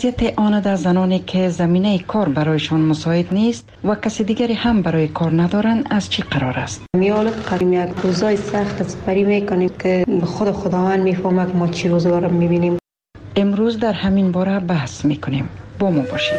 وضعیت آن زنانی که زمینه کار برایشان مساعد نیست و کسی دیگری هم برای کار ندارند از چی قرار است؟ میالم یک روزای سخت سپری میکنیم که خود خداوند میفهمه که ما چی روزگار میبینیم. امروز در همین باره بحث میکنیم. با ما باشید.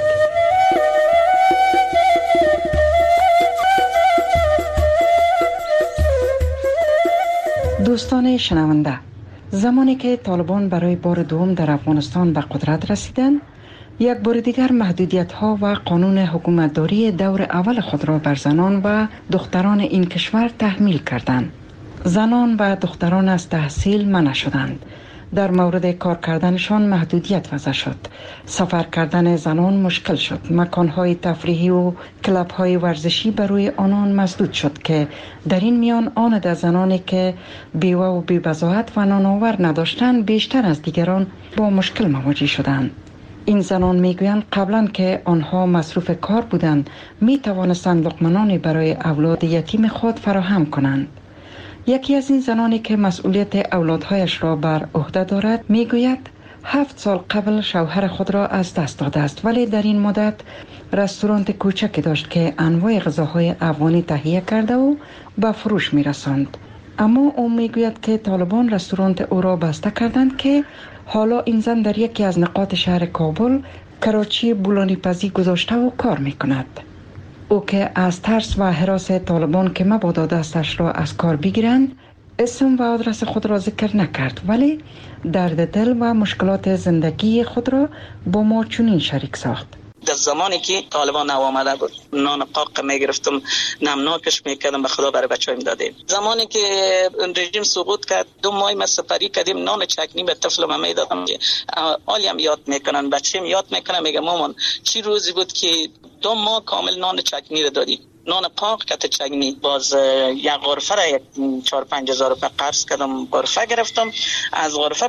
دوستان شنونده، زمانی که طالبان برای بار دوم در افغانستان به قدرت رسیدند، یک بار دیگر محدودیت‌ها و قانون حکومتداری دور اول خود را بر زنان و دختران این کشور تحمیل کردند. زنان و دختران از تحصیل منع شدند. در مورد کار کردنشان محدودیت وضع شد. سفر کردن زنان مشکل شد. مکان‌های تفریحی و کلب‌های ورزشی برای آنان مسدود شد که در این میان آن در زنانی که بیوه و بی‌بضاعت و نانآور نداشتند بیشتر از دیگران با مشکل مواجه شدند. این زنان میگویند قبلا که آنها مصروف کار بودند می توانستند لقمه‌نانی برای اولاد یتیم خود فراهم کنند. یکی از این زنانی که مسئولیت اولادهایش را بر عهده دارد میگوید 7 سال قبل شوهر خود را از دست داده است، ولی در این مدت رستوران کوچکی داشت که انواع غذاهای افغانی تهیه کرده و به فروش میرساند. اما او میگوید که طالبان رستوران او را بسته کردند که حالا این زن در یکی از نقاط شهر کابل کراچی بولانی پزی گذاشته و کار میکند. او که از ترس و هراس طالبان که مبادا دستش را از کار بگیرند اسم و آدرس خود را ذکر نکرد، ولی درد دل و مشکلات زندگی خود را با ما چنین شریک ساخت. در زمانی که طالبان آمده بود نان قاق میگرفتم نمناکش میکردم به خدا برای بچه‌ها میدادیم. زمانی که رژیم سقوط کرد 2 ماه ما سپری کردیم نان چکنی به طفلم میدادم که عالیم یاد میکنن بچه‌م یاد میکنه میگه مامان چی روزی بود که 2 ماه کامل نان چکنی رو دادی. نان قاق کت چگنی باز یک غرفه را 4-5 هزار روپیه قرض کردم غرفه گرفتم. از غرفه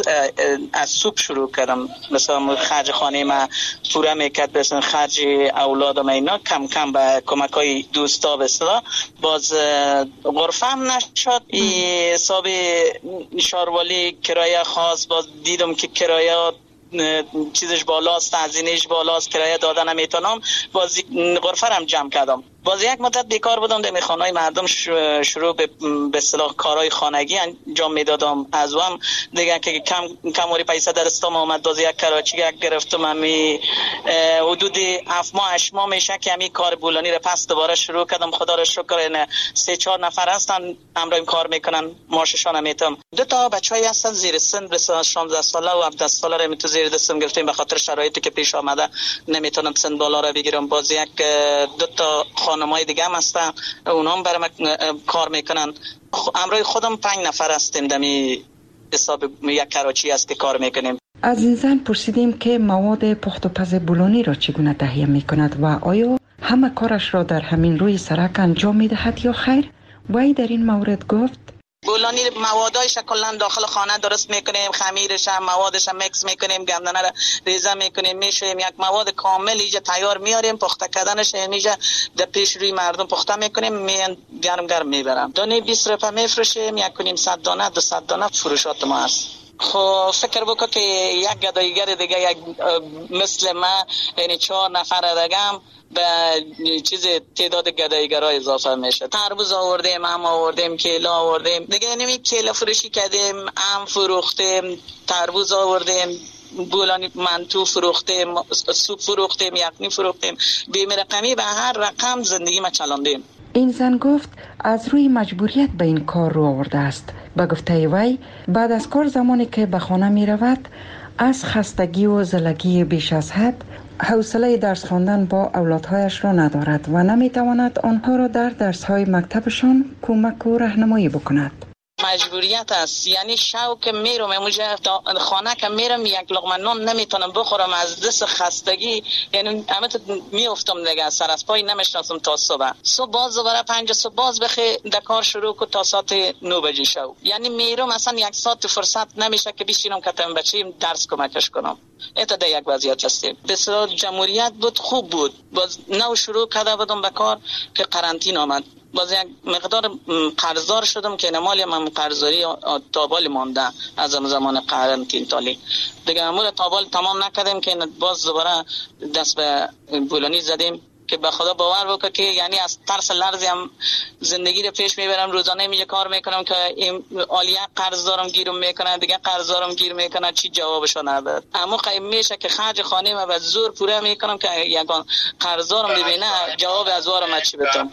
از سوپ شروع کردم مثلا خرج خانه ما پوره میکرد مثلا خرج اولادم اینا کم کم به کمک های دوستا بسلا باز غرفه هم نشد. حساب شاروالی کرایه خاص باز دیدم که کرایه چیزش بالاست هزینه‌اش بالاست کرایه دادن نمیتونم باز غرفه هم جمع کردم. باز یک مدت بیکار بودم در خانه‌های مردم شروع به اصطلاح کارهای خانگی انجام میدادم. از هم دیگه که کم وری پیسه در استام اومد باز یک کراچی گرفتم امی حدود 7 ماه 8 ماه میشه که امی کار بولانی رو پس دوباره شروع کردم. خدا رو شکر این 3-4 نفر هستن همراهم کار میکنن ماششان میتم. 2 تا بچه‌ای هستن زیر سن مثلا 16 ساله و 17 ساله رو تو زیر دستم گرفتیم به خاطر شرایطی که پیش آمده نمیتونم سن بالا رو بگیرم. باز 2 تا خانمای دیگه هم هستن اونها هم برام کار میکنن. همراه خودم 5 نفر هستیم دمی حساب یک کراچی است که کار میکنیم. از این زن پرسیدیم که مواد پخت و پز بولانی را چگونه تهیه میکند و آیا همه کارش را در همین روی سرک انجام میدهد یا خیر؟ وی در این مورد گفت بولانی موادایش کلا داخل خانه درست میکنیم، خمیرش هم موادش هم میکس میکنیم، گندنه را ریزه میکنیم، میشویم یک مواد کامل اینجا تیار میاریم. پخته کردنش اینجا در پیش روی مردم پخته میکنیم گرم میبرم. دانه 20 روپیه میفروشیم، 1.5 دانه 200 دانه فروشات ما هست. خب فکر بکن که یک گدایگر دیگه یک مثل ما یعنی 4 نفر دیگه هم به چیز تعداد گدایگرها اضافه میشه. تربوز آوردیم، هم آوردیم، کیلا آوردیم دیگه، یعنی کیلا فروشی کردیم، هم فروختیم، تربوز آوردیم، بولانی منتو فروختیم، سوپ فروختیم، یخنی فروختیم، بیم رقمی به هر رقم زندگی ما چلاندیم. این زن گفت از روی مجبوریت به این کار رو آورده است. به گفته وی بعد از کار زمانی که به خانه می رود از خستگی و زلگی بیش از حد حوصله درس خواندن با اولادهایش را ندارد و نمی تواند آنها را در درس‌های مکتبشان کمک و راهنمایی بکند. مجبوریت است، یعنی شوق میرم اونجا خانه که میرم یک لقمه نان نمیتونم بخورم از دست خستگی، یعنی همه میافتم دیگه سر از پای نمیشناسم تا صبح باز دوباره 5 صبح باز بخی دکار شروع کو تا ساعت 9 بجه شو، یعنی میرم اصلا 1 ساعت فرصت نمیشه که بشینم کتم بچیم درس کمکش کنم. ایتا ده یک وضعیت هستیم. بسیار جمهوریت بود، خوب بود. باز نو شروع کرده بودم به کار که قرنطینه آمد. باز یک مقدار قرضدار شدم که نمالی من قرضداری تابال مانده از زمان قرنطینه تالی دیگه امور تابال تمام نکردیم که باز دوباره دست به بولانی زدیم که به خدا باور بکنه که یعنی از ترس لرزی هم زندگی رو پیش میبرم. روزانه میگه کار میکنم که این عالیه قرض دارم گیرم میکنه، دیگه قرض دارم گیر میکنه، چی جوابشو نداد. اما قیم میشه که خرج خانه ما به زور پوره میکنم که یگان قرض دارم ببینه جواب از وارم چی بدم.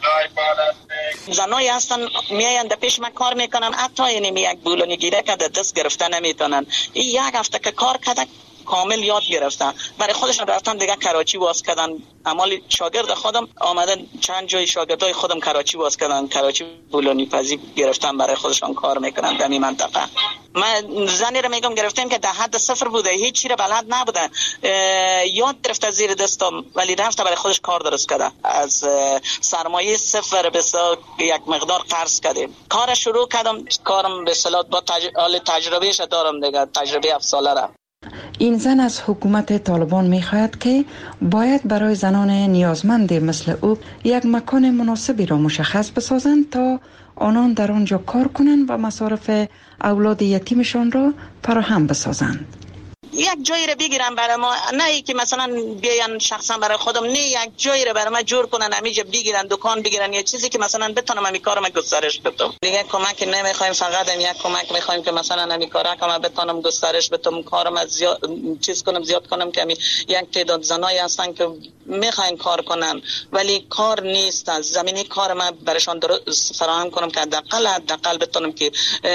زنای هستن میاین در پیش من کار میکنن، حتی یعنی یک بولانی گیره که دست گرفته نمیتونن. این یک هفته که کار کرده کامل یاد گرفتن، برای خودشون رفتن دیگه کراچی باز کردن. عمال شاگرد خودم آمدن چند جای شاگردای خودم کراچی باز کردن، کراچی بولانی پزی گرفتن برای خودشون کار میکنن در این منطقه. من زنی رو میگم گرفتیم که در حد صفر بوده، هیچ چیز بلد نبوده، یاد گرفته زیر دستم، ولی رفته برای خودش کار درست کرده. از سرمایه صفر به یک مقدار قرض کردیم، کار شروع کردم. کارم به اصطلاح با تجربهش دارم دیگه، تجربه 7 ساله را. این زن از حکومت طالبان می‌خواهد که باید برای زنان نیازمند مثل او یک مکان مناسبی را مشخص بسازند تا آنان در آنجا کار کنند و مصارف اولاد یتیمشان را فراهم بسازند. یک جایی رو بگیرن برای ما، نه ای که مثلا بیان شخصا برای خودم، نه یک جایی رو برای ما جور کنن، همیشه بگیرن دکان بگیرن، یه چیزی که مثلا بتونم همین کارم گسترش بدم. دیگه کمک نمیخوایم، فقط هم یک کمک میخوایم که مثلا همین کارا که بتونم گسترش بدم، کارم از زیاد کنم که یک تعداد زنایی هستن که میخواین کار کنن ولی کار نیست. از زمینه کار ما برشان فراهم کنم که حداقل بتونم که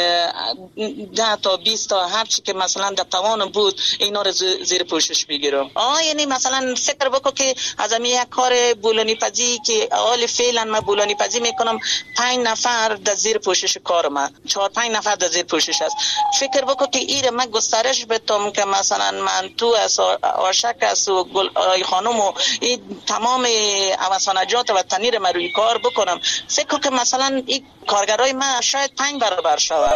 10 تا 20 تا هر چی که مثلا در توان بود اینا رو زیر پوشش بگیرم. یعنی مثلا فکر بکن که از همین یک کار بولانی پزی که حال فعلا من بولانی پزی میکنم، 5 نفر در زیر پوشش کار من، 4-5 نفر در زیر پوشش است. فکر بکن که این من گسترش بدم که مثلا من تو از آشک است و گل خانم و این تمام اوسانجات و تنیر من روی کار بکنم. فکر که مثلا این کارگرای من شاید 5 برابر شود.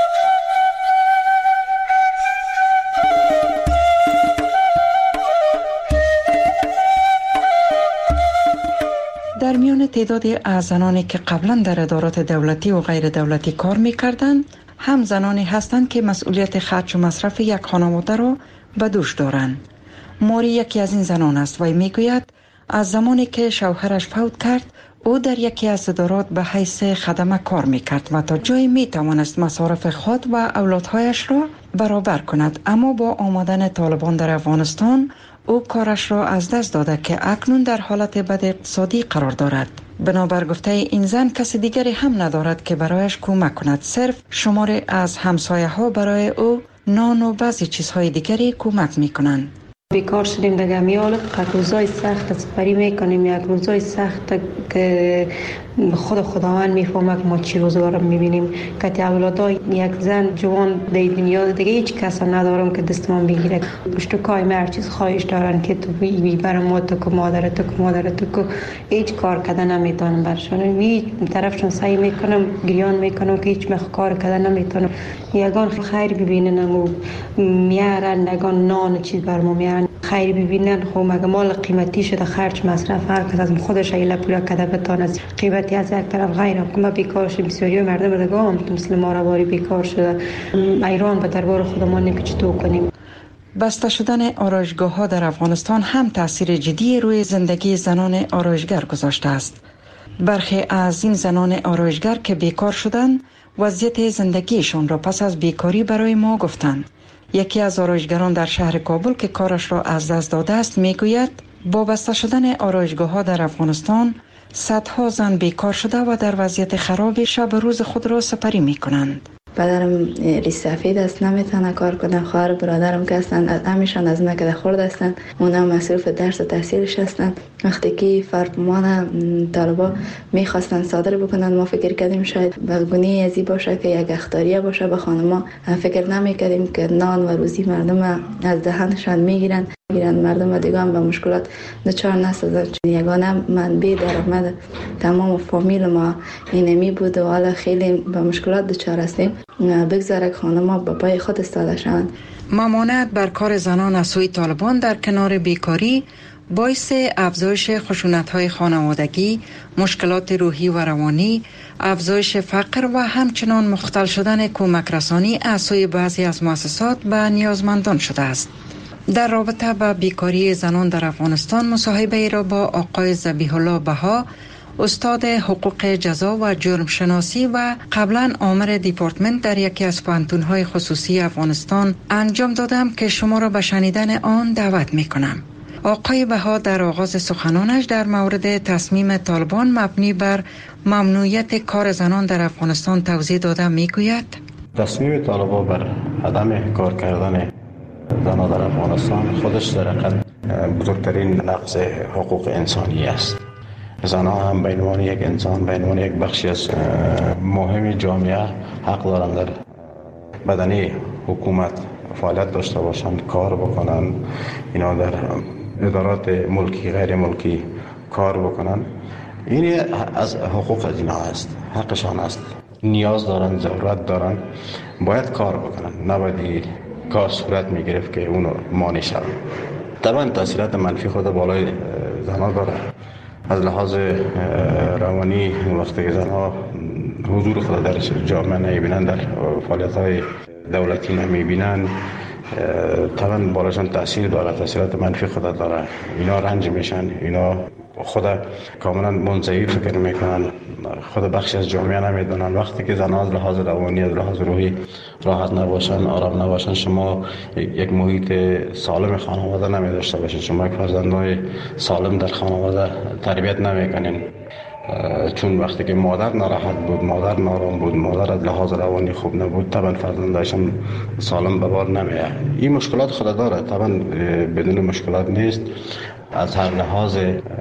در میان تعدادی از زنانی که قبلا در ادارات دولتی و غیر دولتی کار می‌کردند، هم زنانی هستند که مسئولیت خرج و مصرف یک خانواده را به دوش دارند. ماری یکی از این زنان است و میگوید از زمانی که شوهرش فوت کرد او در یکی از ادارات به حیث خدمه کار میکرد و تا جایی میتوانست مصارف خود و اولادهایش را برابر کند، اما با آمدن طالبان در افغانستان او کارش را از دست داده که اکنون در حالت بد اقتصادی قرار دارد. بنابر گفته این زن کس دیگری هم ندارد که برایش کمک کند، صرف شماری از همسایه ها برای او نان و بعضی چیزهای دیگری کمک میکنند. بیکار شدیم دیگه، میالت روزای سخت سپری میکنیم، یک روزای سخت که خداوند میفهمه که ما چی روزگار میبینیم که اولادای یک زن جوان در دنیا دیگه هیچ کس ندارم که دستمان بگیره. پشت کای هر چیز خواهش دارن که تو بی برای ما تو که مادرت که هیچ کار کردن نمیتونم برشان، هیچ طرفشون سعی میکنم گریان میکنم که هیچ کار کردن نمیتونم. یگان خیر ببینن و میارن، یگان نان چیز بر ما میارن خیر ببینن. خب مگه مال قیمتی شده، خرج مصرف هر کس از خودش ایله پولا کرده بتونه از قیمتی از یک طرف غیر ما بیکار شدیم. بسیاری مردم دیگه هم مثل ما رواری بیکار شده. ایران به دربار خودمان نمی‌کنه چطور کنیم. بسته شدن آرایشگاه‌ها در افغانستان هم تاثیر جدی روی زندگی زنان آرایشگر گذاشته است. برخی از این زنان آرایشگر که بیکار شدند وضعیت زندگیشان را پس از بیکاری برای ما گفتند. یکی از آرایشگران در شهر کابل که کارش را از دست داده است میگوید با بسته شدن آرایشگاه‌ها در افغانستان صدها زن بیکار شده و در وضعیت خراب شب روز خود را سپری می‌کنند. پدرم ریش سفید است، نمیتونه کار کنه. خواهر برادرم که هستند همیشان از مکه خورد هستند، اونا مصروف درس و تحصیلش هستند. وقتی که فرمان طالبا میخواستن صادر بکنن ما فکر کردیم شاید به گونه ازی باشه که یک اخطاریه باشه به خانما. فکر نمیکردیم که نان و روزی مردم از دهنشان میگیرن. مردم دیگه هم به مشکلات دچار نشدن. یگانه منبع درآمد تمام فامیل ما اینمی بود و حالا خیلی به مشکلات دچار هستیم. بگذاره خانم‌ها با پای خود ایستاده شوند. ممانعت بر کار زنان از سوی طالبان در کنار بیکاری باعث افزایش خشونت‌های خانوادگی، مشکلات روحی و روانی، افزایش فقر و همچنان مختل شدن کمک رسانی از سوی بعضی از مؤسسات به نیازمندان شده است. در رابطه با بیکاری زنان در افغانستان مصاحبه ای را با آقای ذبیح الله بها، استاد حقوق جزا و جرم شناسی و قبلا آمر دیپارتمنت در یکی از پوهنتون‌های خصوصی افغانستان انجام دادم که شما را به شنیدن آن دعوت می کنم. آقای بها در آغاز سخنانش در مورد تصمیم طالبان مبنی بر ممنوعیت کار زنان در افغانستان توضیح داده می گوید: تصمیم طالبان بر عدم کار کردن زنان در افغانستان خودش در حقیقت بزرگترین نقض حقوق انسانی است. زنان هم به عنوان یک انسان، به عنوان یک بخشی از مهم جامعه حق دارند در بدنه حکومت فعالیت داشته باشند، کار بکنند، اینا در ادارات ملکی غیر ملکی کار بکنند. این از حقوق از اینا است، حقشان است. نیاز دارن، ضرورت دارن، باید کار بکنن، نباید کار صورت میگرفت که اونو مانع شود. طبعا تاثیرات منفی خود بالای زنها داره. از لحاظ روانی وقتی که زنها حضور خود در جامعه نمیبینن، در فعالیت‌های دولتی نمیبینن، طبعا بالاشان تاثیر داره، تاثیرات منفی خود داره. اینا رنج میشن، اینا خود کاملا منزوی فکر میکنن، خود بخشی از جامعه نمیدونن. وقتی که زنها از لحاظ روانی، از لحاظ روحی راحت نباشن، آرام نباشن، شما یک محیط سالم خانواده نمیداشته باشین، شما یک فرزندای سالم در خانواده تربیت نمیکنین. چون وقتی که مادر ناراحت بود، مادر نارام بود، مادر از لحاظ روانی خوب نبود، طبعا فرزندایشان سالم به بار نمیاد. این مشکلات خود داره، طبعا بدون مشکلات نیست. از هر لحاظ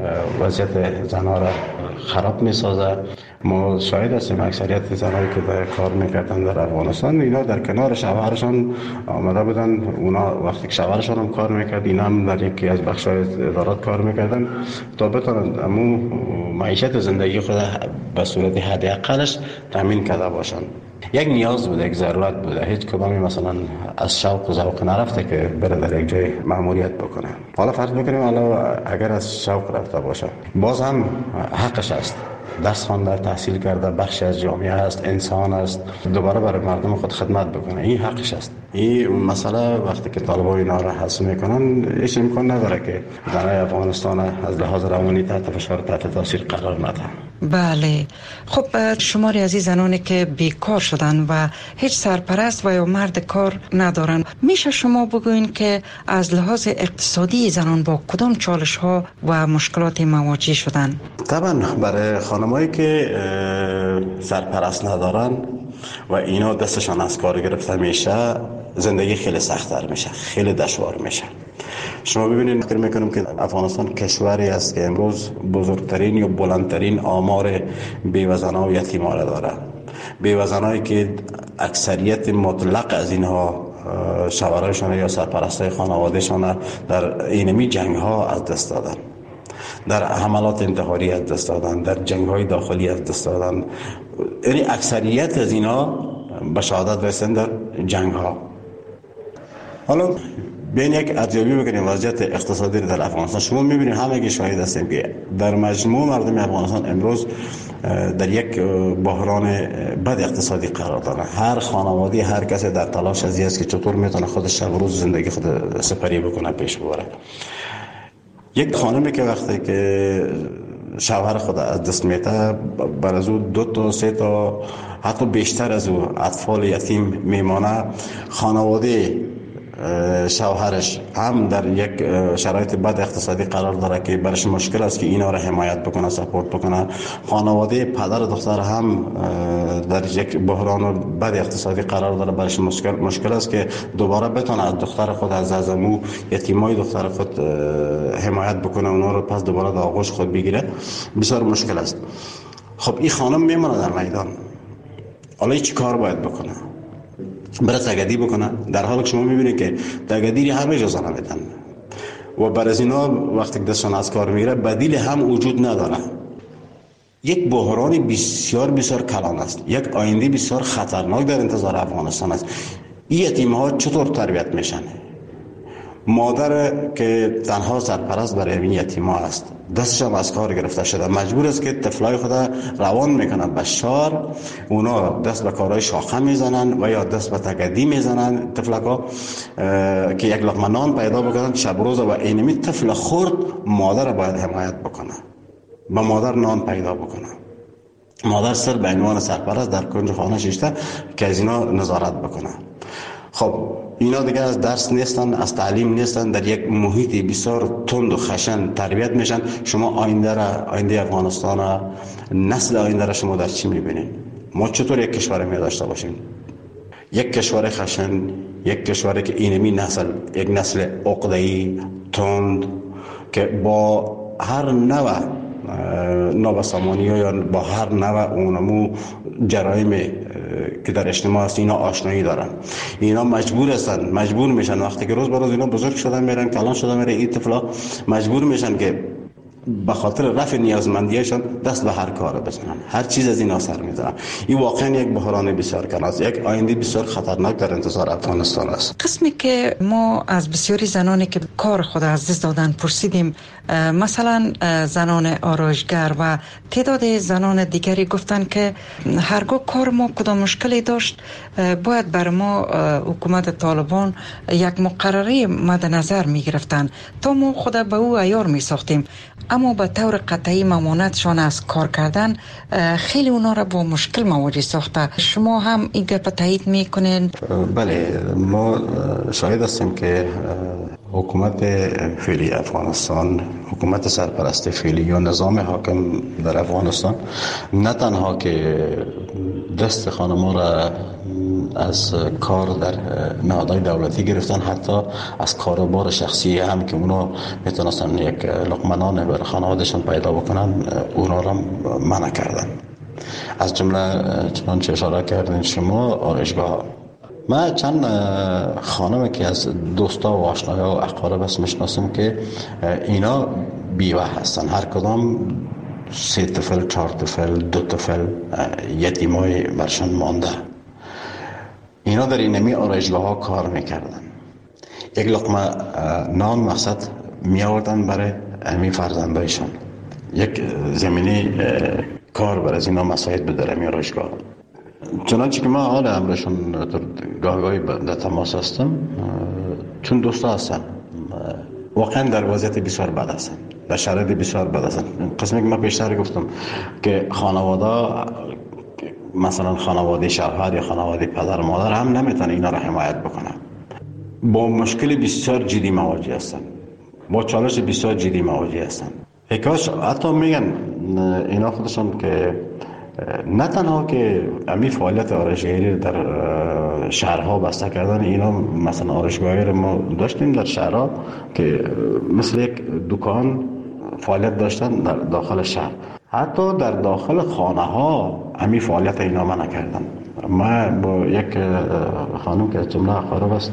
وضعیت زنها را خراب میسازه. ما شاهد هستیم اکثریت زنایی که در کار میکردن در افغانستان، اینا در کنار شوهرشان آمده بودن. اونا وقتی که شوهرشان هم کار میکرد، اینا هم در یکی از بخش‌های ادارات کار میکردن تا بتونن امو معیشت زندگی خود به صورت حداقلش تامین کرده باشن. یک نیاز بوده، یک ضرورت بوده. هیچ کدامی مثلا از شوق و ذوق نرفته که بره در یک جای مأموریت بکنه. حالا فرض بکنیم اگر از شوق رفته باشه، باز هم حقش است. درس خوانده، تحصیل کرده، بخشی از جامعه است، انسان است، دوباره برای مردم خود خدمت بکنه. این حقش است. این مسئله وقتی که طالبان اینا را حذف میکنن، هیچ امکان نداره که زنای افغانستان از لحاظ روانی تحت فشار، تحت تاثیر قرار ندن. بله. خب شماری از این زنانی که بیکار شدن و هیچ سرپرست و یا مرد کار ندارن، میشه شما بگوین که از لحاظ اقتصادی زنان با کدام چالش ها و مشکلات مواجه شدن؟ طبعا برای خانمایی که سرپرست ندارن و اینا دستشان از کار گرفته میشه، زندگی خیلی سخت‌تر میشه، خیلی دشوار میشه. شما ببینید، فکر میکنم که افغانستان کشوری است که امروز بزرگترین یا بلندترین آمار بیوه‌زنان و یتیمان را داره. بیوه‌زنانی که اکثریت مطلق از اینها شوهرایشان یا سرپرستای خانوادهشان در اینمی جنگ ها از دست دادن، در حملات انتحاری از دست دادن، در جنگ های داخلی از دست دادن. یعنی اکثریت از اینا به شهادت رسیدن در جنگ ها. حالا بین یک ارزیابی بکنیم وضعیت اقتصادی در افغانستان. شما میبینید، همگی شاهد هستیم که در مجموع مردم افغانستان امروز در یک بحران بد اقتصادی قرار دارن. هر خانواده، هر کسی در تلاش از این است که چطور میتونه خودش شب و روز زندگی خود سپری بکنه، پیش ببره. یک خانمی که وقتی که شوهر خود از دست میده، بر از او 2 تا 3 تا حتی بیشتر از او اطفال یتیم میمانه. خانواده شوهرش هم در یک شرایط بد اقتصادی قرار داره که برش مشکل است که اینا را حمایت بکنه، سپورت بکنه. خانواده پدر و دختر هم در یک بحران بد اقتصادی قرار داره، برش مشکل است که دوباره بتونه از دختر خود، از امو یتیمای دختر خود حمایت بکنه، اونا رو پس دوباره در آغوش خود بگیره. بسیار مشکل است. خب این خانم میمونه در میدان، حالا چی کار باید بکنه؟ برای تگدی بکنه، در حالی که شما میبینید که تگدیری همه اجازه نمیدن و برای از اینا وقتی دستشان از کار میگیره بدیل هم وجود نداره. یک بحران بسیار بسیار کلان است، یک آینده بسیار خطرناک در انتظار افغانستان است. این یتیم ها چطور تربیت میشن؟ مادر که تنها سرپرست برای این یتیما است، دستش هم از کار گرفته شده، مجبور است که طفلای خود روان میکنن به شهر. اونا دست به کارهای شاخه میزنن و یا دست به تگدی میزنن طفلکا که یک لقمه نان پیدا بکنن شب روز. و اینمی طفل خرد مادر باید حمایت بکنه، به مادر نان پیدا بکنه. مادر سر به عنوان سرپرست در کنج خانه شیشته که از اینا نظارت بکنه. خب اینا دیگه از درس نیستن، از تعلیم نیستن، در یک محیط بسیار تند و خشن تربیت میشن. شما آینده افغانستان، نسل آینده را شما در چی میبینید؟ ما چطور یک کشور می داشته باشیم؟ یک کشور خشن، یک کشوری که اینمی نسل، یک نسل عقده‌ای تند که با هر نوع نابسامانی یا با هر نوع اونمو جرایم که در اجتماع است اینا آشنایی دارن. اینا مجبور میشن وقتی که روز به روز اینا بزرگ شدن میرن، کلان شدن میرن، این طفلا مجبور میشن که به خاطر رفع نیازمندیشان دست به هر کار بزنن، هر چیز از اینا سر میزنن. این واقعا یک بحران بسیار کناز، یک آینده بسیار خطرناک در انتظار افغانستان است. قسمی که ما از بسیاری زنانی که کار خود از دست دادن پرسیدیم، مثلا زنان آرایشگر و تعداد زنان دیگری گفتن که هرگاه کار ما کدام مشکلی داشت باید بر ما حکومت طالبان یک مقرره مد نظر می گرفتن تا ما خود به او عیار می ساختیم، اما به طور قطعی ممانعتشان از کار کردن خیلی اونا را با مشکل مواجه ساخته. شما هم این گپ تایید میکنین؟ بله، ما شاهد هستیم که حکومت فعلی افغانستان، حکومت سرپرست فعلی یا نظام حاکم در افغانستان نه تنها که دست خانم‌ها را از کار در نهادهای دولتی گرفتن، حتی از کاروبار شخصی هم که اونا میتونستن یک لقمه نان بر خانوادهشان پیدا بکنن اونا را منع کردن. از جمله چنانچه اشاره کردین شما آرایشگاه. من چند خانم که از دوستا و آشنایا و اقارب است میشناسم که اینا بیوه هستن، هر کدام 3 طفل، 4 طفل، 2 طفل یتیمای برشان مانده. اینا در اینمی آرایشگاه ها کار میکردن، یک لقمه نان مقصد می آوردن برای امی فرزندایشان، یک زمینی کار برای از اینا مساعد بداره می آرایشگاه. چنانچه که من حال امرشون گاهی در تماس هستم، چون دوستا هستن واقعا در وضعیت بسیار بد هستن، در شرایط بسیار بد هستن. قسمی که من پیشتر گفتم که خانواده، مثلا خانواده شوهر یا خانواده پدر مادر هم نمیتونه اینا را حمایت بکنن، با مشکل بسیار جدی مواجه هستن، با چالش بسیار جدی مواجه هستن. یکاش حتی میگن اینا خودشون که نه تنها که امی فعالیت آرایشگری در شهرها بسته کردن، اینا مثلا آرایشگاهی رو ما داشتیم در شهرها که مثل یک دکان فعالیت داشتن در داخل شهر، حتی در داخل خانه ها امی فعالیت اینا منع کردن. من با یک خانم که از جمله اقارب است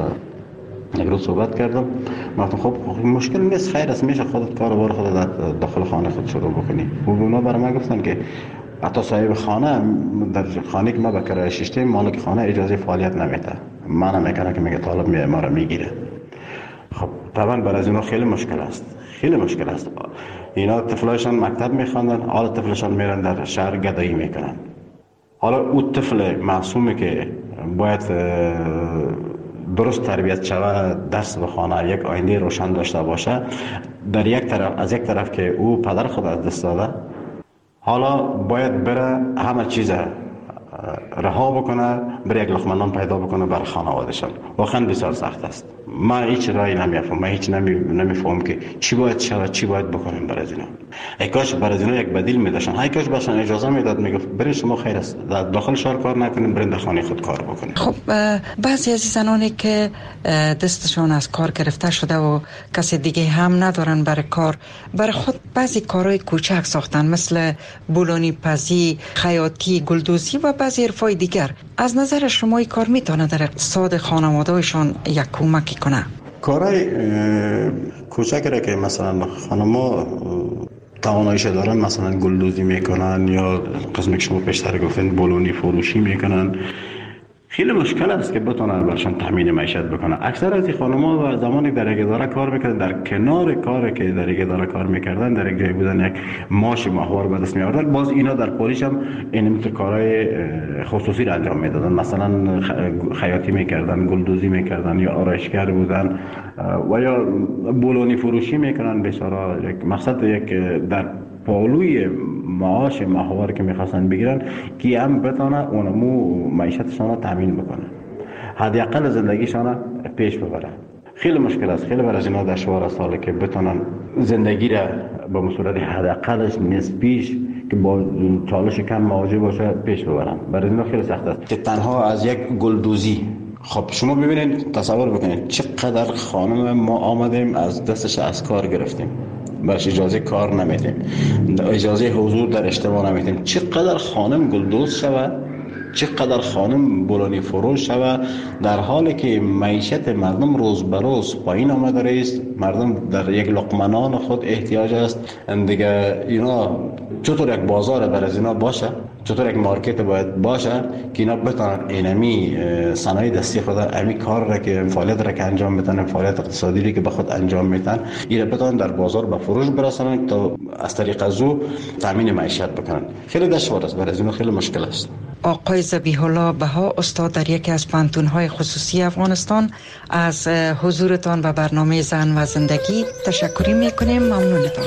یک روز صحبت کردم، گفتم خب مشکل نیست، خیر است، میشه خودت کارو خودت در داخل خانه خود شروع بکنی. و اونا برای من گفتن که حتی صاحب خانه در خانه که ما به کرایه شیشته مالک خانه اجازه فعالیت نمیده، منع میکنه که میگه طالب ما رو میگیره. خب طبعا برای از اینا خیلی مشکل است، خیلی مشکل است. اینا طفلایشان مکتب میخوندن، حالا طفلشان میرن در شهر گدایی میکنن. حالا اون طفل معصومی که باید درست تربیت شود، درس بخونه، یک آینده روشن داشته باشه، در یک طرف از یک طرف که او پدر خود از دست داده، حالا باید بره همه چیز رها بکنه، بره یک لقمه نان پیدا بکنه برای خانواده‌شان. واقعا بسیار سخت است. من هیچ راهی نمیفهمم، من هیچ نمیفهمم که چی باید شود، چی باید بکنیم برای اینا. ای کاش برای اینا یک بدیل میداشتن، ای کاش باشن اجازه میداد، میگفت برین شما خیر است در داخل شهر کار نکنین، برین در خانه خود کار بکنین. خب بعضی از زنانی که دستشون از کار گرفته شده و کسی دیگه هم ندارن برای کار، برای خود بعضی کارهای کوچک ساختن، مثل بولانی پزی، خیاطی، گلدوزی و بعضی حرفای دیگر. از نظر شما این کار میتونه در اقتصاد خانواده‌شان یک کمکی کنه؟ کارهای کوچکی را که مثلا خانم‌ها تواناییش دارن، مثلا گلدوزی میکنن یا قسمی که شما پیشتر گفتین بولونی فروشی میکنن، خیلی مشکل است که بتونن برشان تامین معیشت بکنن. اکثر از این خانم‌ها و زمانی در یک اداره کار میکردن، در کنار کاری که در یک اداره کار میکردن، در یک جای بودن یک معاش ماهوار به دست میآوردن، باز اینا در پاریس هم این مثل کارهای خصوصی را انجام میدادن، مثلا خیاطی میکردن، گلدوزی میکردن، یا آرایشگر بودن و یا بولونی فروشی میکنن. بیچارا مقصد یک در پالوی معاش ماهوار که میخواستن بگیرن که هم بتونه اونمو معیشتشان را تامین بکنن، حداقل زندگیشان را پیش ببرن. خیلی مشکل است، خیلی برای اینا دشوار است حالا که بتونن زندگی را به صورت حداقلش نسبیش که با چالش کم مواجه باشه پیش ببرن. برای اینا خیلی سخت است که تنها از یک گلدوزی. خب شما ببینید، تصور بکنید چقدر خانم ما آمدیم از دستش از کار گرفتیم، برش اجازه کار نمیدیم، اجازه حضور در اجتماع نمیدیم، چقدر خانم گلدوز شود، چقدر خانم بولانی فروش شود، در حالی که معیشت مردم روز به روز پایین آمده است. مردم در یک لقمه نان خود احتیاج است دیگه. اینا چطور یک بازار برای اینا باشه، چطور یک مارکت باید باشه که اینا بتونن اینمی صنایع دستی خود، امی کار را که فعالیت را که انجام میدن، فعالیت اقتصادی را که به خود انجام میدن، اینا بتونن در بازار به فروش برسونن تا از طریق از او تامین معیشت بکنن. خیلی دشوار است، برای اینا خیلی مشکل است. آقای ذبیح الله بها، استاد در یکی از پانتون‌های خصوصی افغانستان، از حضورتان و برنامه زن و زندگی تشکر می‌کنیم. ممنونتان.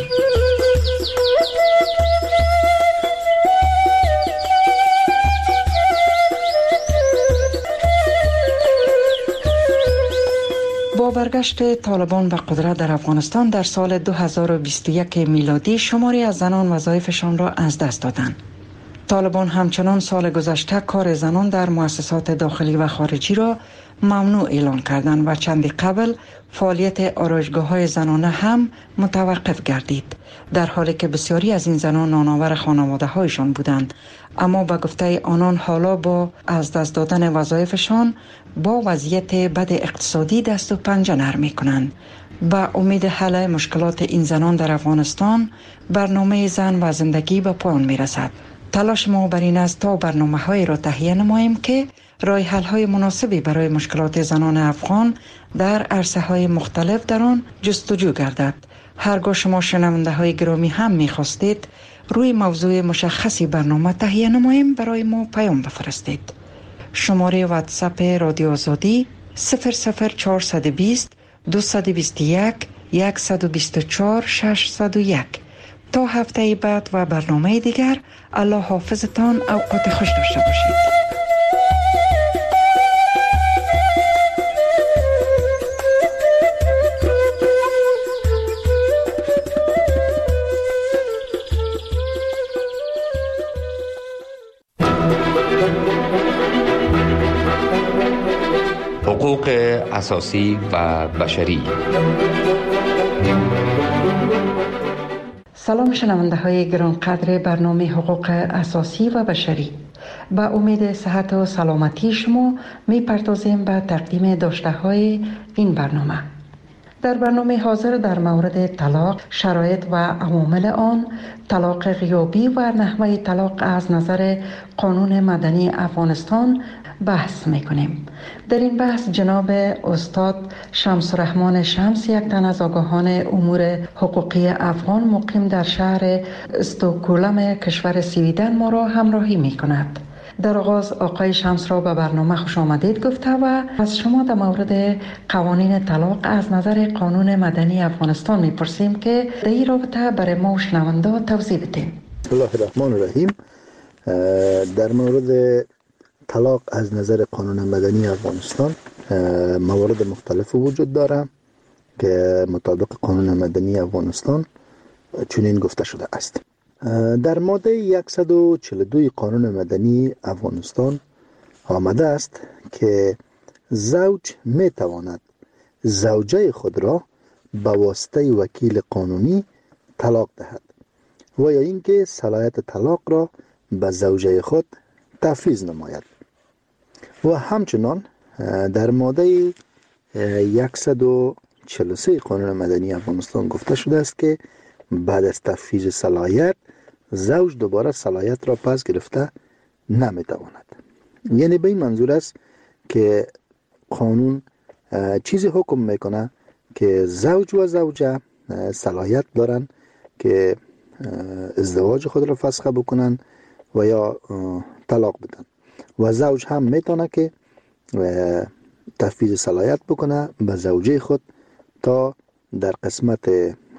با برگشت طالبان به قدرت در افغانستان در سال 2021 میلادی، شماری از زنان وظایفشان را از دست دادند. طالبان همچنان سال گذشته کار زنان در مؤسسات داخلی و خارجی را ممنوع اعلان کردند و چندی قبل فعالیت آرایشگاه‌های زنانه هم متوقف گردید، در حالی که بسیاری از این زنان نانآور خانواده‌هایشان بودند. اما به گفته آنان حالا با از دست دادن وظایفشان با وضعیت بد اقتصادی دست و پنجه نرم می‌کنند. با امید حل مشکلات این زنان در افغانستان، برنامه زن و زندگی به پایان می‌رسد. تلاش ما بر این است تا برنامه‌های را تهیه نماییم که راه حل‌های مناسبی برای مشکلات زنان افغان در عرصه‌های مختلف در آن جستجو گردد. هرگاه شما شنونده‌های گرامی هم می‌خواستید روی موضوع مشخصی برنامه تهیه نماییم، برای ما پیام بفرستید. شماره واتساپ رادیو آزادی 00420 221 124 601. تا هفته بعد و برنامه دیگر، الله حافظتان، اوقات خوش داشته باشید. حقوق اساسی و بشری. سلام شنونده های گرانقدر برنامه حقوق اساسی و بشری. با امید صحت و سلامتی شما می پردازیم به تقدیم داشته های این برنامه. در برنامه حاضر در مورد طلاق، شرایط و عوامل آن، طلاق غیابی و نحوه طلاق از نظر قانون مدنی افغانستان بحث میکنیم. در این بحث جناب استاد شمس الرحمن شمس، یک تن از آگاهان امور حقوقی افغان مقیم در شهر استکهلم کشور سویدن، ما را همراهی میکند. در آغاز آقای شمس را به برنامه خوش آمدید گفته و از شما در مورد قوانین طلاق از نظر قانون مدنی افغانستان میپرسیم که در این رابطه برای ما و شنونده توضیح بدین. بسم الله الرحمن الرحیم. در مورد طلاق از نظر قانون مدنی افغانستان موارد مختلف وجود داره که مطابق قانون مدنی افغانستان چنین گفته شده است. در ماده 142 قانون مدنی افغانستان آمده است که زوج می تواند زوجه خود را به واسطه وکیل قانونی طلاق دهد و یا اینکه صلاحیت طلاق را به زوجه خود تفویض نماید. و همچنان در ماده 143 قانون مدنی افغانستان گفته شده است که بعد از تفویض صلاحیت زوج دوباره صلاحیت را پس گرفته نمیتواند. یعنی به این منظور است که قانون چیزی حکم میکنه که زوج و زوجه صلاحیت دارن که ازدواج خود را فسخ بکنن و یا طلاق بدن و زوج هم میتونه که تفویض صلاحیت بکنه به زوجه خود تا در قسمت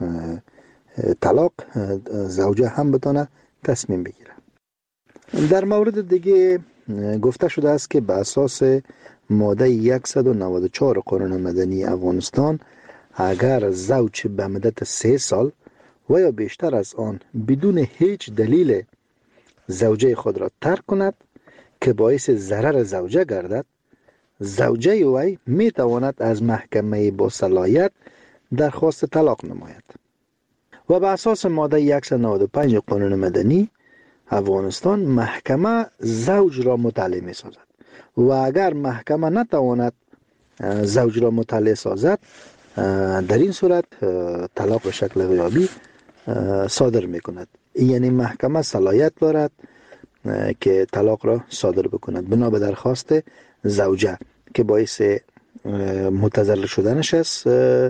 طلاق زوجه هم بتونه تصمیم بگیره. در مورد دیگه گفته شده است که به اساس ماده 194 قانون مدنی افغانستان اگر زوج به مدت 3 سال و یا بیشتر از آن بدون هیچ دلیل زوجه خود را ترک کند که باعث ضرر زوجه گردد، زوجه وی می تواند از محکمه با صلاحیت درخواست طلاق نماید و به اساس ماده 195 قانون مدنی افغانستان محکمه زوج را مطلع می سازد و اگر محکمه نتواند زوج را مطلع سازد در این صورت طلاق به شکل غیابی صادر می کند. یعنی محکمه صلاحیت دارد که طلاق را صادر بکند بنا به درخواست زوجه که باعث متضرر شدنش است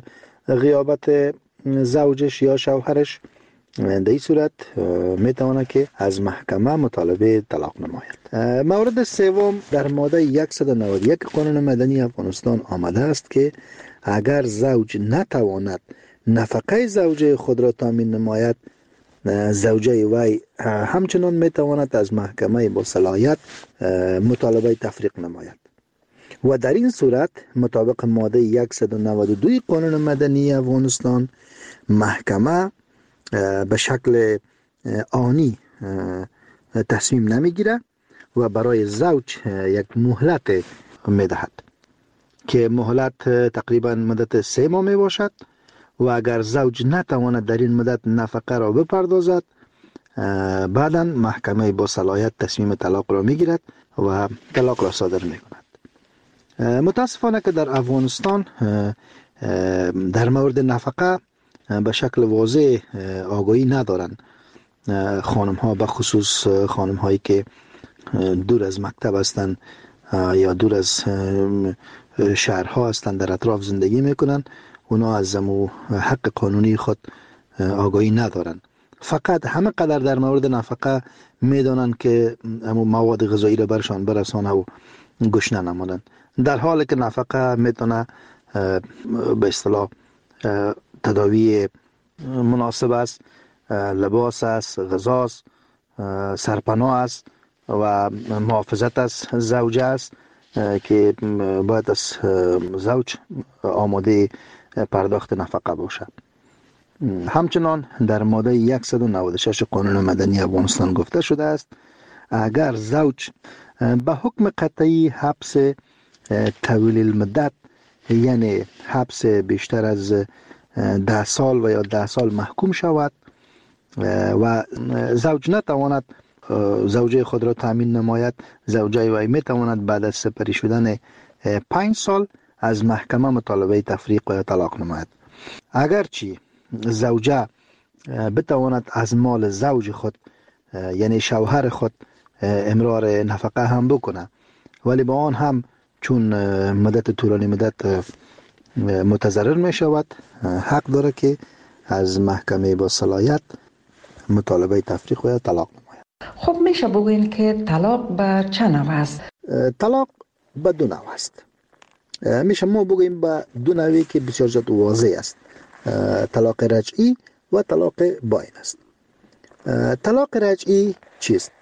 غیابت زوجش یا شوهرش. در این صورت میتواند که از محکمه مطالبه طلاق نماید. مورد سوم در ماده 191 قانون مدنی افغانستان آمده است که اگر زوج نتواند نفقه زوجه خود را تامین نماید، زوجه وی همچنان میتواند از محکمه با صلاحیت مطالبه تفریق نماید و در این صورت مطابق ماده 192 قانون مدنی افغانستان محکمه به شکل آنی تصمیم نمیگیره و برای زوج یک مهلت میدهد که مهلت تقریبا مدت 3 ماه می باشد و اگر زوج نتواند در این مدت نفقه را بپردازد بعدا محکمه با صلاحیت تصمیم طلاق را میگیرد و طلاق را صادر میکند. متاسفانه که در افغانستان در مورد نفقه به شکل واضح آگاهی ندارند خانم ها، به خصوص خانم هایی که دور از مکتب هستند یا دور از شهرها هستند در اطراف زندگی میکنن، اونا از حق قانونی خود آگاهی ندارن. فقط همه قدر در مورد نفقه میدانن که مواد غذایی را برشان برسانه و گشنه نمانند، در حالی که نفقه میتونه به اصطلاح تداوی مناسب است، لباس است، غذا است، سرپناه است و محافظت از زوجه است که باید از زوج آماده پرداخت نفقه باشد. همچنان در ماده 196 قانون مدنی افغانستان گفته شده است اگر زوج به حکم قطعی حبس طویل المدت یعنی حبس بیشتر از 10 سال و یا 10 سال محکوم شود و زوج نتواند زوجه خود را تامین نماید، زوجه وی میتواند بعد از سپری شدن 5 سال از محکمه مطالبه تفریق و طلاق نماید. اگرچه زوجه بتواند از مال زوج خود یعنی شوهر خود امرار نفقه هم بکنه، ولی با آن هم چون مدت طولانی مدت متضرر می شود حق داره که از محکمه با صلاحیت مطالبه تفریق و طلاق نماید. خب میشه بگوین که طلاق به چه نوع است؟ طلاق به 2 نوع است. میشه ما بگوییم به 2 نوعی که بسیار زیاد واضح است. طلاق رجعی و طلاق باین است. طلاق رجعی چیست؟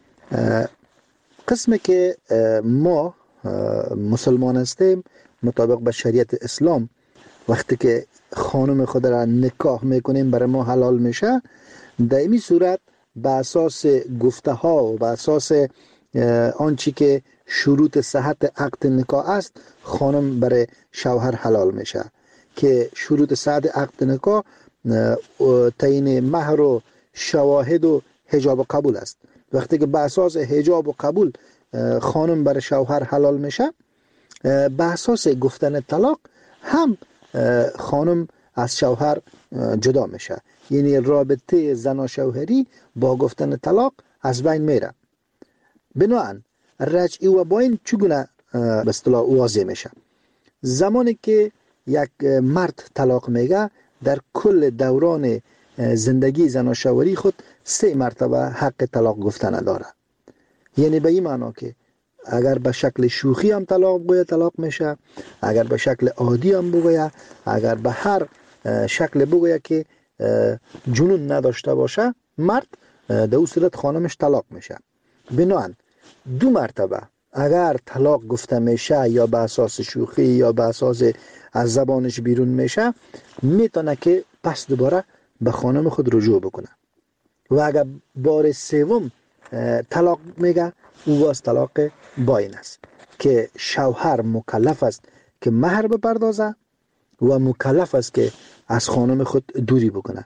قسمی که ما مسلمان هستیم مطابق به شریعت اسلام وقتی که خانم خود را نکاح میکنیم برای ما حلال میشه، در این صورت به اساس گفته ها و به اساس آنچه که شروط صحت عقد نکاح است خانم برای شوهر حلال میشه که شروط صحت عقد نکاح تعیین مهر و شواهد و حجاب و قبول است. وقتی که به اساس حجاب و قبول خانم برای شوهر حلال میشه، به اساس گفتن طلاق هم خانم از شوهر جدا میشه، یعنی رابطه زن و شوهری با گفتن طلاق از بین میره. بنابراین رجعی و باین چگونه به اصطلاح واضح میشه. زمانی که یک مرد طلاق میگه در کل دوران زندگی زناشویی خود 3 مرتبه حق طلاق گفتن داره. یعنی به این معنا که اگر به شکل شوخی هم طلاق بگویه طلاق میشه، اگر به شکل عادی هم بگویه، اگر به هر شکل بگویه که جنون نداشته باشه مرد، در اون صورت خانمش طلاق میشه. بنابراین 2 مرتبه اگر طلاق گفته میشه یا به اساس شوخی یا به اساس از زبانش بیرون میشه، میتونه که پس دوباره به خانم خود رجوع بکنه. و اگر بار 3 طلاق میگه، او باز طلاق باین است که شوهر مکلف است که مهر بپردازه و مکلف است که از خانم خود دوری بکنه.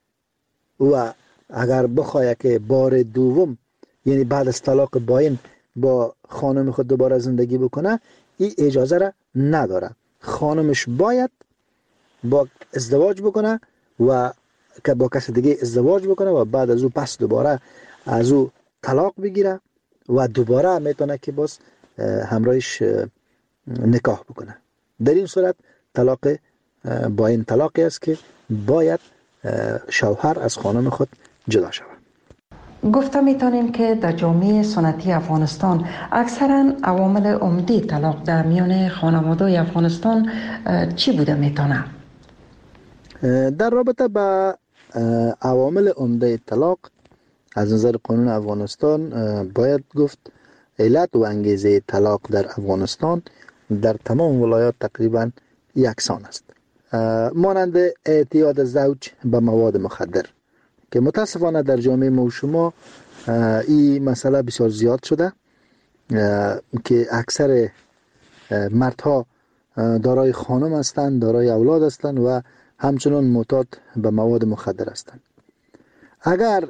و اگر بخواه که بار 2 یعنی بعد از طلاق باین با خانم خود دوباره زندگی بکنه، این اجازه را نداره. خانمش باید با ازدواج بکنه و که با کس دیگه ازدواج بکنه و بعد از او پس دوباره از او طلاق بگیره و دوباره میتونه که باز همراهش نکاح بکنه. در این صورت طلاق باین طلاقی است که باید شوهر از خانم خود جدا شود. گفته میتونیم که در جامعه سنتی افغانستان اکثرا عوامل عمده طلاق در میان خانواده‌های افغانستان چی بوده میتونه؟ در رابطه با عوامل عمده طلاق از نظر قانون افغانستان باید گفت علت و انگیزه طلاق در افغانستان در تمام ولایات تقریبا یکسان است، مانند اعتیاد زوج به مواد مخدر که متاسفانه در جامعه ما و شما این مسئله بسیار زیاد شده که اکثر مردها دارای خانم هستند، دارای اولاد هستند و همچنان معتاد به مواد مخدر هستند. اگر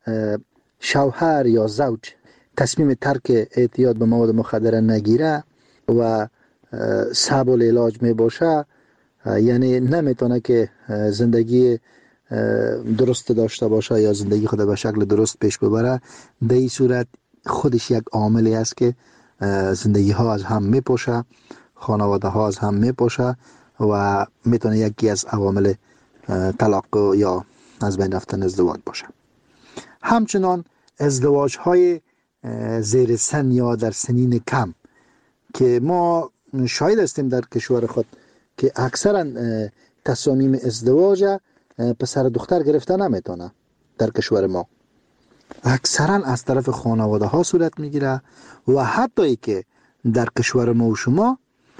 شوهر یا زوج تصمیم ترک اعتیاد به مواد مخدر نگیره و صعب العلاج می باشه، یعنی نمیتونه که زندگی درست داشته باشه یا زندگی خود به شکل درست پیش ببره، در این صورت خودش یک عاملی است که زندگی ها از هم میپاشه، خانواده ها از هم میپاشه و میتونه یکی از عوامل طلاق یا از بین رفتن ازدواج باشه. همچنان ازدواج های زیر سن یا در سنین کم که ما شاهد هستیم در کشور خود که اکثرا تصامیم ازدواج پسر دختر گرفته نمیتونه. در کشور ما اکثرا از طرف خانواده ها صورت میگیره و حتی که در کشور ما و شما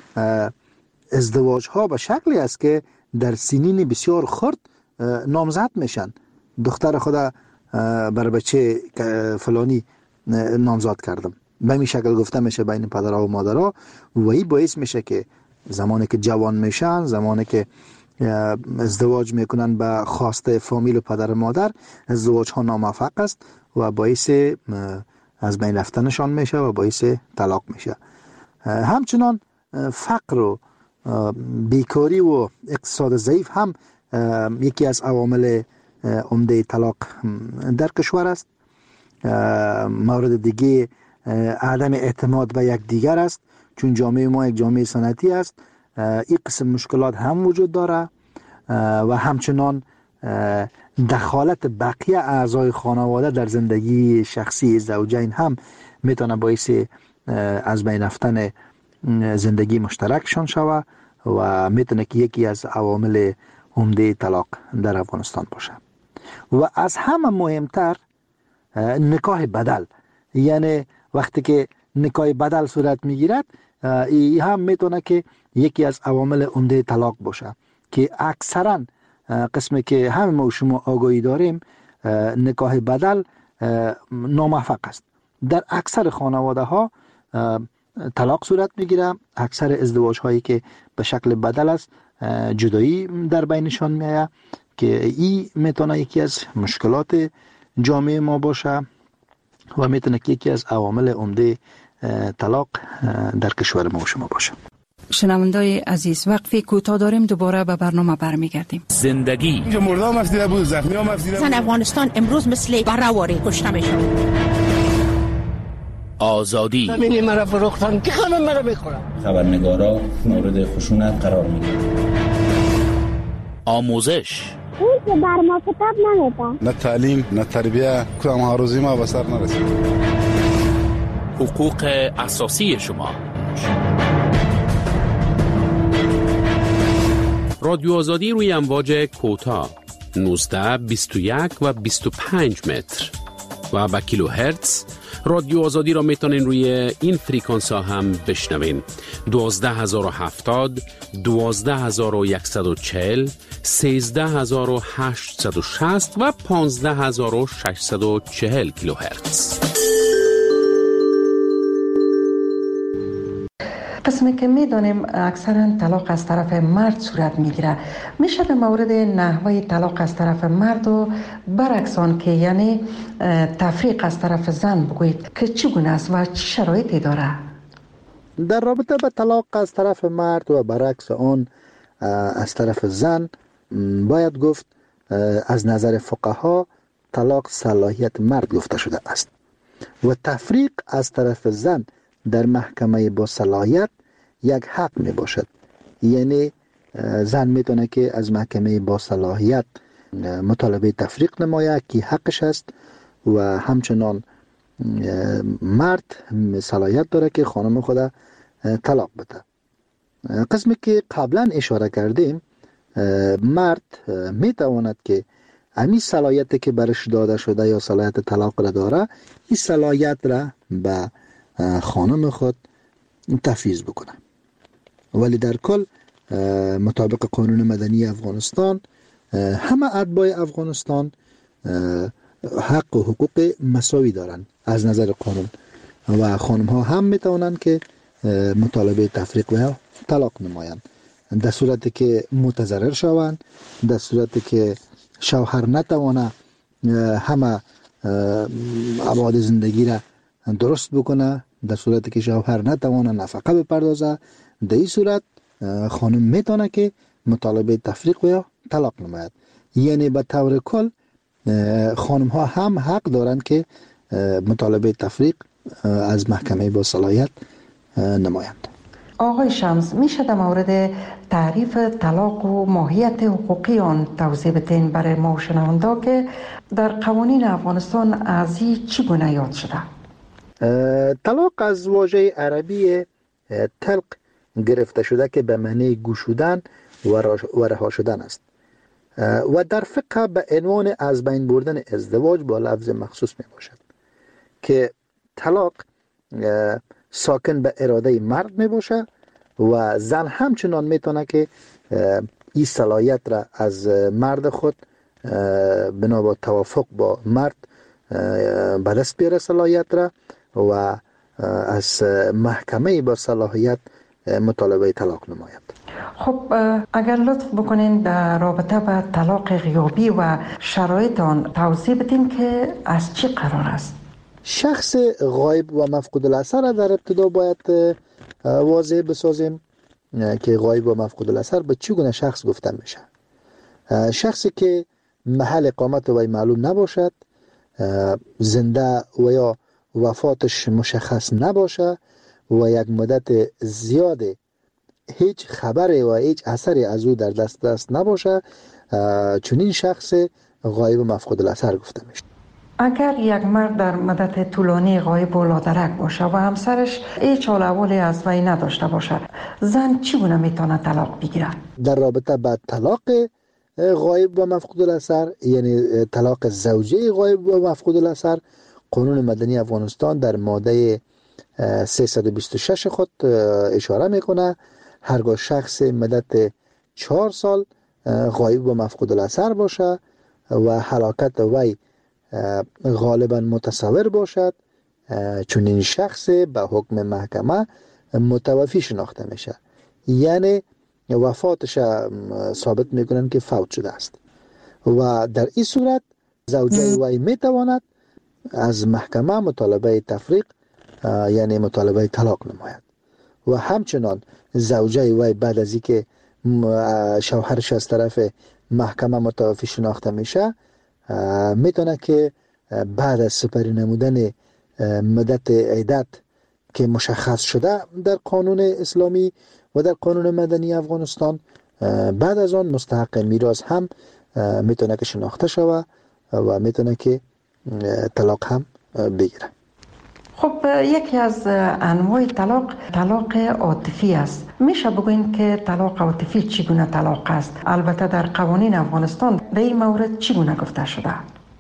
ازدواج ها به شکلی است که در سنین بسیار خرد نامزد میشن. دختر خدا بر بچه فلانی نامزد کردم، به این شکل گفته میشه بین پدرها و مادرها و این باعث میشه که زمانی که جوان میشن، زمانی که ازدواج میکنن به خواسته فامیل و پدر و مادر، ازدواج ها ناموفق است و باعث از بین رفتنشان میشه و باعث طلاق میشه. همچنان فقر و بیکاری و اقتصاد ضعیف هم یکی از عوامل عمده طلاق در کشور است. مورد دیگه عدم اعتماد به یک دیگر است، چون جامعه ما یک جامعه سنتی است. این قسم مشکلات هم وجود داره و همچنان دخالت بقیه اعضای خانواده در زندگی شخصی زوجین هم میتونه باعث از بین رفتن زندگی مشترکشان شوه و میتونه که یکی از عوامل عمده طلاق در افغانستان باشه. و از همه مهمتر نکاح بدل، یعنی وقتی که نکاح بدل صورت میگیرد، این هم میتونه که یکی از عوامل عمده طلاق باشه که اکثرا قسمی که همه ما و شما آگاهی داریم نکاح بدل ناموفق است. در اکثر خانواده ها طلاق صورت میگیره. اکثر ازدواج هایی که به شکل بدل است جدایی در بینشان میآید که این میتونه یکی از مشکلات جامعه ما باشه و میتونه که یکی از عوامل عمده طلاق در کشور ما و شما باشه. شنوندای عزیز، وقفی کوتاه داریم، دوباره به برنامه برمیگردیم. زندگی اینجا مردم افزیده بود، زخمی هم افزیده بود. زن افغانستان امروز مثل برهواری کشته میشه. آزادی. زمینی مرا فروختن که خانم مرا بخورم. خبرنگارا مورد خشونت قرار میگیرن. آموزش. اون که بر ما کتاب نمیدن. نه تعلیم نه تربیه کدام هاروزی ما به سر نرسید. حقوق اساسی شما. رادیو آزادی روی امواج کوتاه 19 21 و 25 متر و با کیلو هرتز. رادیو آزادی را میتونین روی این فریکانس ها هم بشنوین. 12070 12140 13860 و 15640 کیلو هرتز. قسمی که میدانیم اکثرا طلاق از طرف مرد صورت میگیره، میشه در مورد نحوه طلاق از طرف مرد و برعکس آن که یعنی تفریق از طرف زن بگویید که چگونه است و چه شرایطی داره؟ در رابطه با طلاق از طرف مرد و برعکس آن از طرف زن باید گفت از نظر فقها طلاق صلاحیت مرد گفته شده است و تفریق از طرف زن در محکمه با صلاحیت یک حق می باشد. یعنی زن میتونه که از محکمه با صلاحیت مطالبه تفریق نماید که حقش است و همچنان مرد صلاحیت داره که خانم خود طلاق بده. قسمی که قبلا اشاره کردیم مرد میتواند که امی صلاحیتی که برش داده شده یا صلاحیت طلاق را داره این صلاحیت را به خانم خود تفویض بکنه. ولی در کل مطابق قانون مدنی افغانستان همه اتباع افغانستان حق و حقوق مساوی دارن از نظر قانون و خانم ها هم میتونن که مطالبه تفریق و طلاق نمایند در صورتی که متضرر شوند، در صورتی که شوهر نتوانه همه ابعاد زندگی را درست بکنه، در صورتی که شوهر نتوانه نفقه بپردازه، در این صورت خانم میتونه که مطالبه تفریق و طلاق نماید. یعنی به طور کل خانم ها هم حق دارند که مطالبه تفریق از محکمه با صلاحیت نمایند. آقای شمس، میشه در مورد تعریف طلاق و ماهیت حقوقی آن توضیح بدین برای ما شنوندا که در قوانین افغانستان از این چگونه یاد شده؟ طلاق از واژه عربی طلق گرفته شده که به معنی گشودن و رها شدن است و در فقه به عنوان از بین بردن ازدواج با لفظ مخصوص می باشد که طلاق ساکن به اراده مرد می باشه و زن همچنان می تونه که این صلاحیت را از مرد خود بنا با توافق با مرد به دست بیاره صلاحیت را و از محکمه با صلاحیت مطالبه طلاق نماید. خب اگر لطف بکنین در رابطه با طلاق غیابی و شرایط آن توضیح بدین که از چی قرار است؟ شخص غایب و مفقود الاثر در ابتدا باید واضح بسازیم که غایب و مفقود الاثر به چگونه شخص گفته میشه. شخصی که محل اقامت وی معلوم نباشد، زنده و یا وفاتش مشخص نباشه و یک مدت زیاد هیچ خبری و هیچ اثری از او در دست نباشه، چنین شخص غایب و مفقود الاثر گفته میشه. اگر یک مرد در مدت طولانی غایب و لادرک باشه و همسرش هیچ حال احوالی از وی نداشته باشه، زن چگونه میتونه طلاق بگیره؟ در رابطه با طلاق غایب و مفقود الاثر، یعنی طلاق زوجه غایب و مفقود الاثر، قانون مدنی افغانستان در ماده 326 خود اشاره میکنه هرگاه شخص مدت 4 سال غایب و مفقود الاثر باشه و هلاکت وی غالبا متصور باشد، چون این شخص به حکم محکمه متوفی شناخته میشه، یعنی وفاتش ثابت میکنن که فوت شده است و در این صورت زوجه وی میتواند از محکمه مطالبه تفریق یعنی مطالبه طلاق نماید و همچنان زوجه وی بعد از اینکه شوهرش از طرف محکمه متوفی شناخته میشه میتونه که بعد از سپری نمودن مدت عدت که مشخص شده در قانون اسلامی و در قانون مدنی افغانستان، بعد از آن مستحق میراث هم میتونه که شناخته شوه و میتونه که طلاق هم بگیره. خب یکی از انواع طلاق عاطفی است. میشه بگوین که طلاق عاطفی چگونه طلاق است؟ البته در قوانین افغانستان به این مورد چگونه گفته شده؟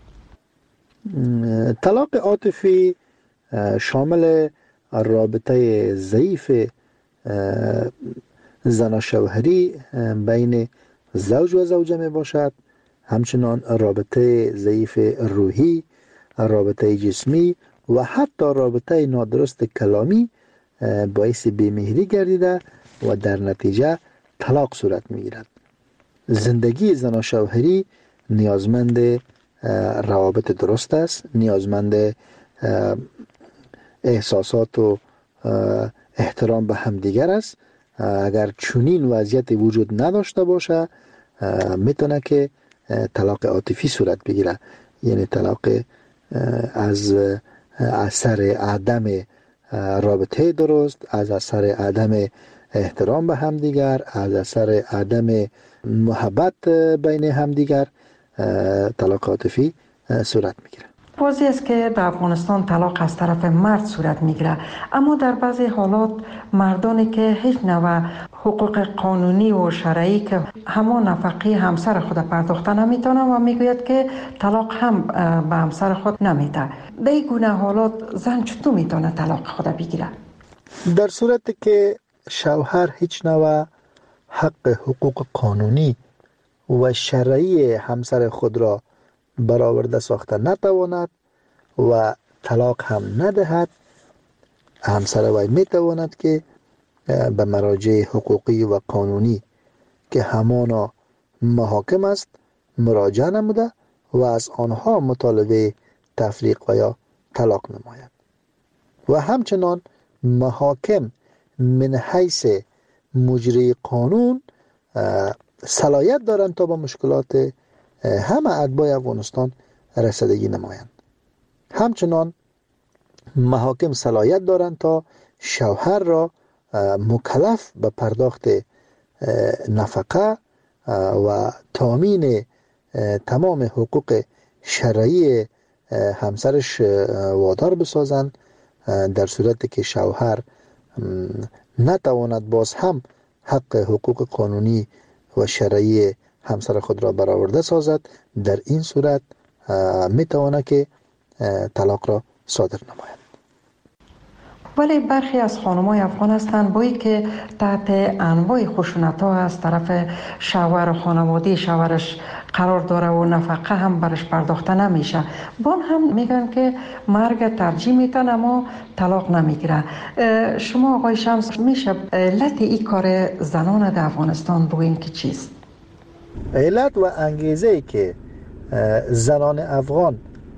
طلاق عاطفی شامل رابطه ضعیف زن و شوهری بین زوج و زوجه می باشد، همچنان رابطه ضعیف روحی، رابطه جسمی و حتی رابطه نادرست کلامی باعث بیمهری گردیده و در نتیجه طلاق صورت می گیرد. زندگی زن و شوهری نیازمند روابط درست است، نیازمند احساسات و احترام به همدیگر است. اگر چنین وضعیت وجود نداشته باشه میتونه که طلاق عاطفی صورت بگیره، یعنی طلاق از اثر عدم رابطه درست، از اثر عدم احترام به همدیگر، از اثر عدم محبت بین همدیگر طلاق عاطفی صورت میگیره. واضح است که در افغانستان طلاق از طرف مرد صورت میگیره، اما در بعضی حالات مردانی که هیچ نوع حقوق قانونی و شرعی که همان نفقه همسر خود پرداخته نمیتونه و میگوید که طلاق هم به همسر خود نمیده. در این گونه حالات زن چطور میتونه طلاق خود بگیره؟ در صورتی که شوهر هیچ نوع حق حقوق قانونی و شرعی همسر خود را برآورده ساخته نتواند و طلاق هم ندهد، همسر وی میتواند که به مراجع حقوقی و قانونی که همانا محاکم است مراجعه نموده و از آنها مطالبه تفریق و یا طلاق نماید. و همچنان محاکم من حیث مجری قانون صلاحیت دارند تا با مشکلات همه اتباع افغانستان رسیدگی نمایند. همچنان محاکم صلاحیت دارند تا شوهر را مکلف به پرداخت نفقه و تامین تمام حقوق شرعی همسرش وادار بسازند، در صورتی که شوهر نتواند باز هم حق حقوق قانونی و شرعی همسر خود را برآورده سازد. در این صورت میتواند که طلاق را صادر نماید. ولی برخی از خانم‌های افغان هستند با اینکه تحت انواع خشونت‌ها از طرف شوهر و خانواده شوهرش قرار داره و نفقه هم برش پرداخته نمیشه، بان هم میگن که مرگ ترجیح میتن اما طلاق نمیگیره. شما آقای شمس میشه علت این کار زنان در افغانستان بگوین که چیست؟ علت و انگیزه که زنان افغان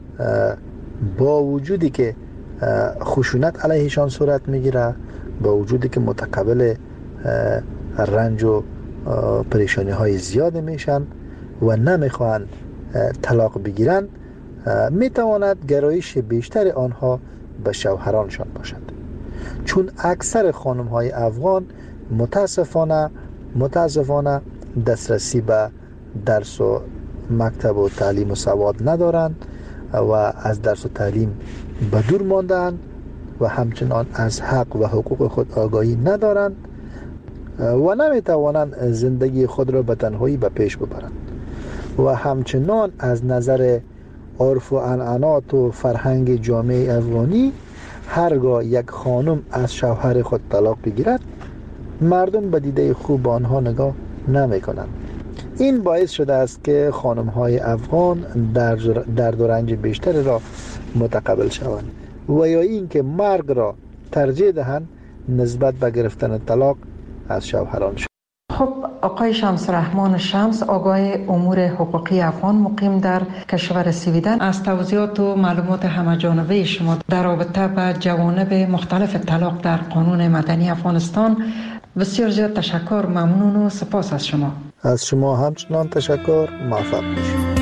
با وجودی که خشونت علیهشان صورت میگیره، با وجودی که متقبل رنج و پریشانی های زیاد میشن و نمیخوان طلاق بگیرن، میتواند گرایش بیشتر آنها به شوهرانشان باشد. چون اکثر خانم های افغان متاسفانه دسترسی به درس و مکتب و تعلیم و سواد ندارند و از درس و تعلیم به دور ماندند و همچنان از حق و حقوق خود آگاهی ندارند و نمیتوانند زندگی خود را به تنهایی به پیش ببرند و همچنان از نظر عرف و عنعنات و فرهنگ جامعه افغانی هرگاه یک خانم از شوهر خود طلاق بگیرد مردم به دیده خوب آنها نگاه نمی کنند. این باعث شده است که خانم های افغان درد و رنج بیشتر را متقبل شوند و یا این که مرگ را ترجیح دهند نسبت به گرفتن طلاق از شوهرانشان. خب آقای شمس رحمان شمس، آگاه امور حقوقی افغان مقیم در کشور سویدن، از توضیحات و معلومات همه‌جانبه شما در رابطه با جوانب مختلف طلاق در قانون مدنی افغانستان بسیار زیاد تشکر، ممنون و سپاس از شما. از شما همچنان تشکر، موفق باشید.